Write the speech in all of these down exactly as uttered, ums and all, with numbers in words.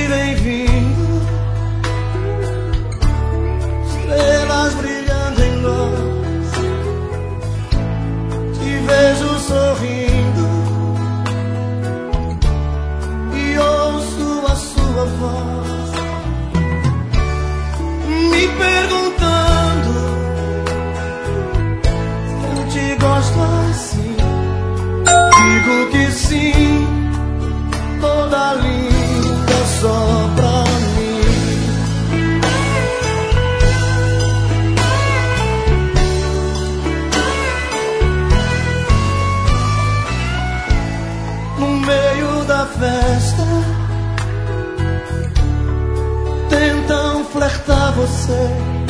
vem vindo, estrelas brilhando em nós. Te vejo sorrindo e ouço a sua voz, me perguntando se eu te gosto assim. Digo que sim, toda linda só pra mim. No meio da festa tentam flertar você,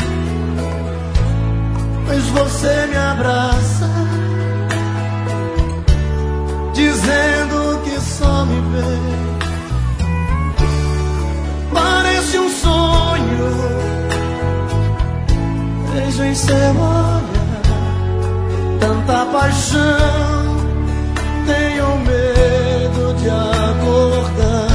mas você me abraça, dizendo que só me vê. Parece um sonho, vejo em seu olhar tanta paixão, tenho medo de acordar.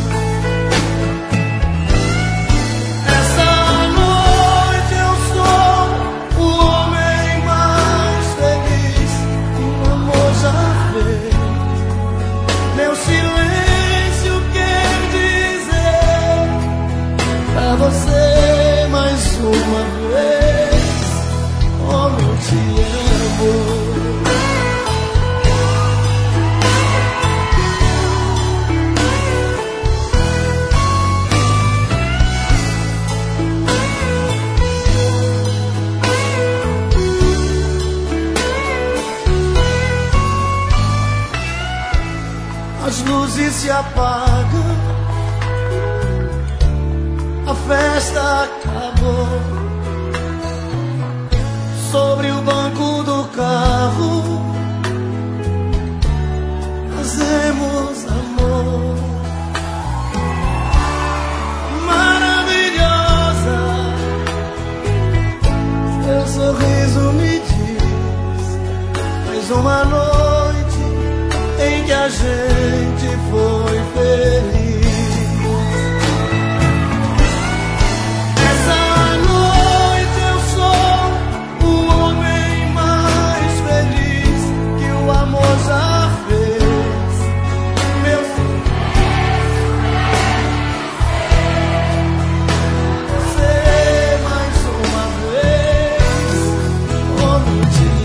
Essa noite eu sou o homem mais feliz que o amor já fez. Meu silêncio quer dizer pra você mais uma vez: como eu te amo. As luzes se apagam, a festa acabou. Sobre o banco do carro fazemos amor. Maravilhosa, seu sorriso me diz: mais uma noite em que a gente foi feliz. Essa noite eu sou o homem mais feliz que o amor já fez. Meu você mais uma vez, como te